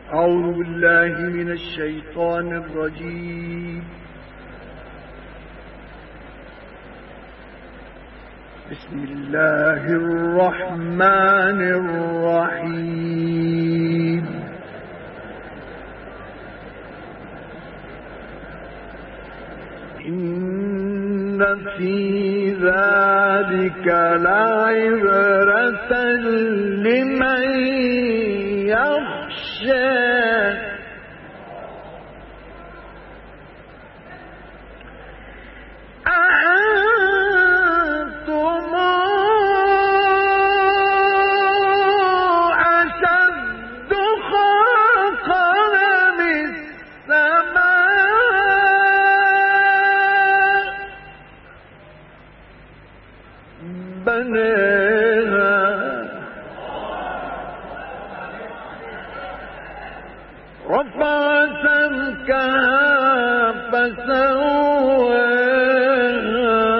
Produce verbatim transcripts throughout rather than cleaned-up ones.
أعوذ بالله من الشيطان الرجيم. بسم الله الرحمن الرحيم. إن في ذلك لعبرة لمن يخشى أأنتم أشد خلقا أم السماء بناها رفع سمكها فسواها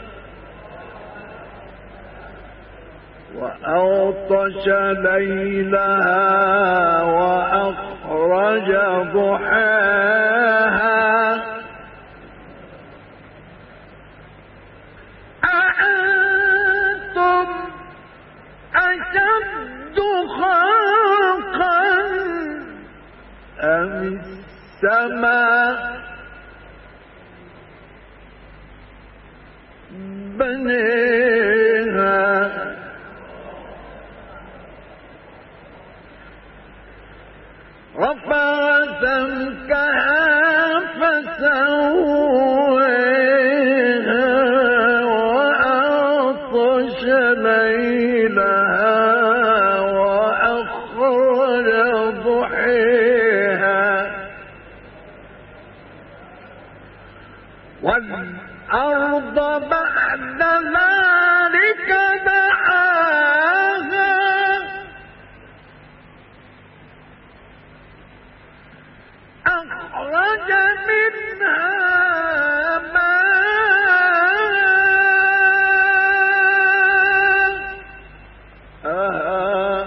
وأغطش ليلها وأخرج ضحاها أأنتم أشد خلقا أم السماء بنيها رفع سمكها فسواها وأغطش ليلها وأخرج ضحاها والأرض بعد ذلك دحاها أخرج منها ماءها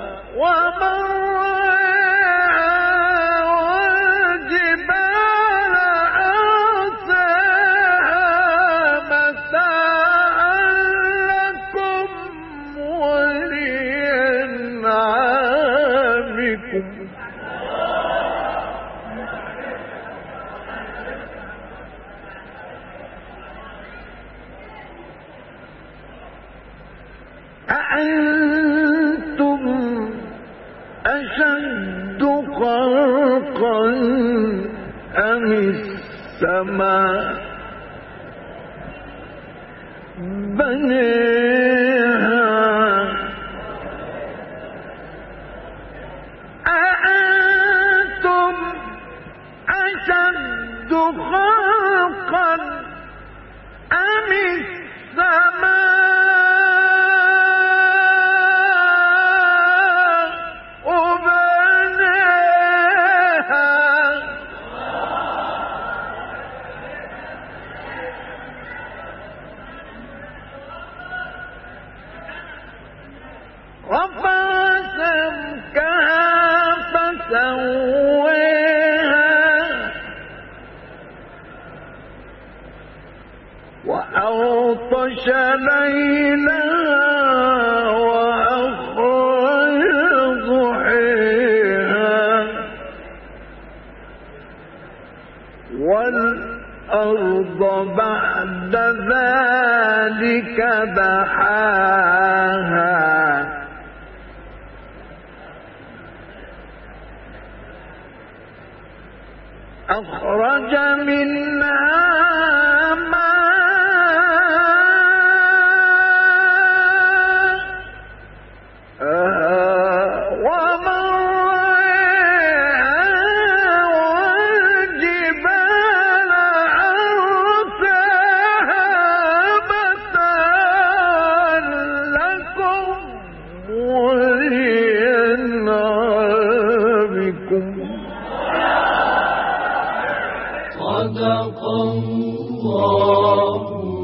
ومرعاها والجبال أرساها متاعا لكم ولأنعامكم أأنتم أشد خلقا أم السماء بناها أأنتم أشد خلقا أم السماء رفع سمكها فسواها وأغطش ليلها وأخرج ضحاها والأرض بعد ذلك دحاها أخرج منها ماءها ومرعاها والجبال أرساها متاعا لكم ولأنعامكم صدق الله